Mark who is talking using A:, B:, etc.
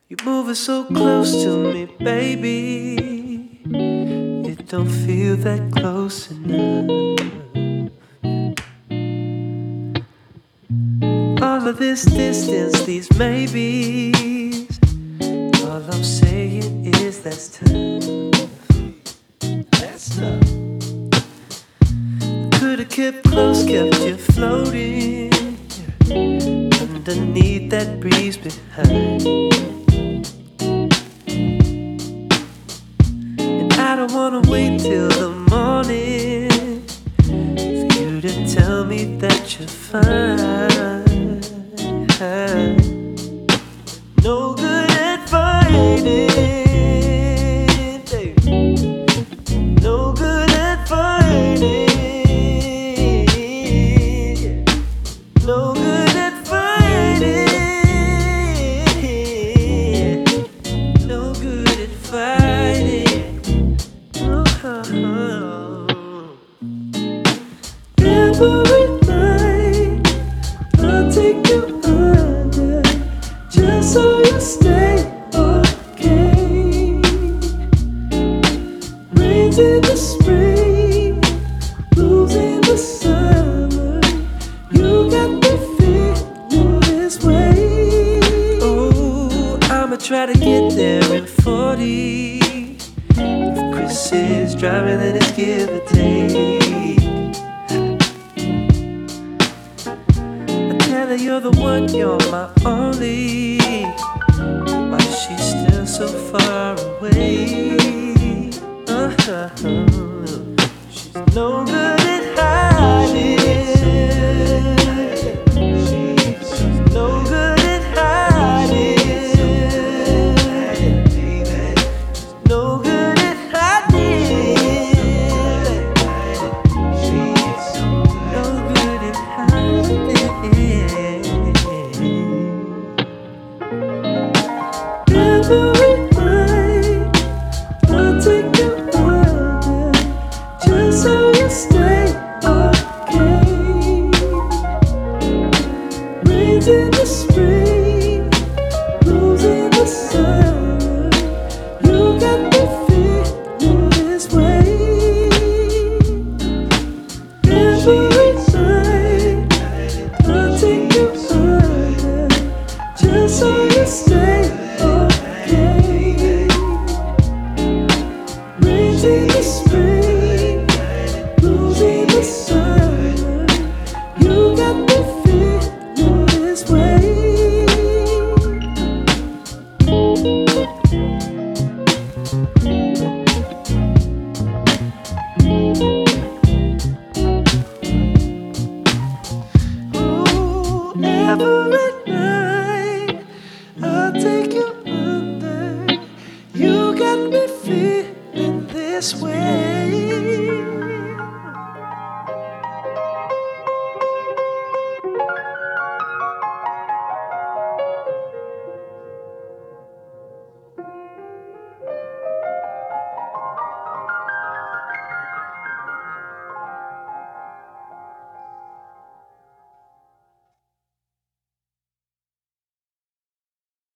A: You're moving so close to me, baby. It don't feel that close enough. All of this distance, these maybes, all I'm saying is that's tough. That's tough. Could've kept close, kept you floating underneath that breeze behind. And I don't wanna wait till the morning for you to tell me that you're fine. No good at fighting, baby. No good at fighting. No good at fighting. No good at fighting. Oh. Every night I'll take you under just so you stay okay. Rains in the spring, blues in the summer. You got me feeling this way. Oh, I'ma try to get there in 40. If Chris is driving, then it's give or take. I tell her you're the one, you're my only. Why she's still so far away? She's no good at hiding. She's no good at hiding. She's no good at hiding. She's no good at hiding. Every night I'll take you under just so you stay okay. Rains in the spring, blues in the summer. You got me feeling this way. Every night I'll take you under just so you stay okay. Rains in the spring, blues in the summer. You got me feeling this way. Ooh, every